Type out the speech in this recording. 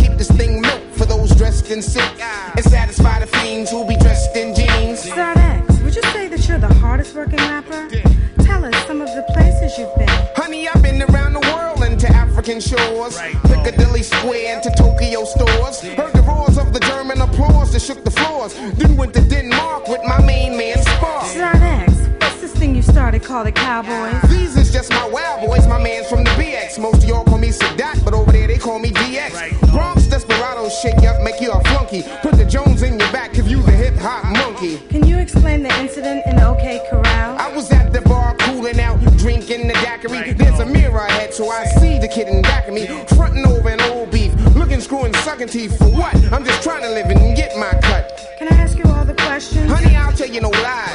keep this thing milk for those dressed in silk and satisfy the fiends who be dressed in jeans. Zard X, would you say that you're the hardest working rapper? Tell us some of the places you've been. Honey, I've been around the world and to African shores, Piccadilly Square and to Tokyo stores. Heard the roars of the German applause that shook the floors. Then went to Denmark with my main man Spark. Zard X, what's this thing you started called the Cowboys? These is just my wild boys, my man's from the BX. Most of y'all call me Sadat, but over there they call me DX. Bronx Desperados shake you up, make you a flunky. Put the Jones in your back, give you the hip hop monkey. Can you explain the incident in the OK Corral? I was at the bar cooling out, drinking the daiquiri. There's a mirror ahead, so I see the kid in back of me, fronting over an old beef, looking, screwing, sucking teeth for what? I'm just trying to live and get my cut. Can I ask you all the questions? Honey, I'll tell you no lies.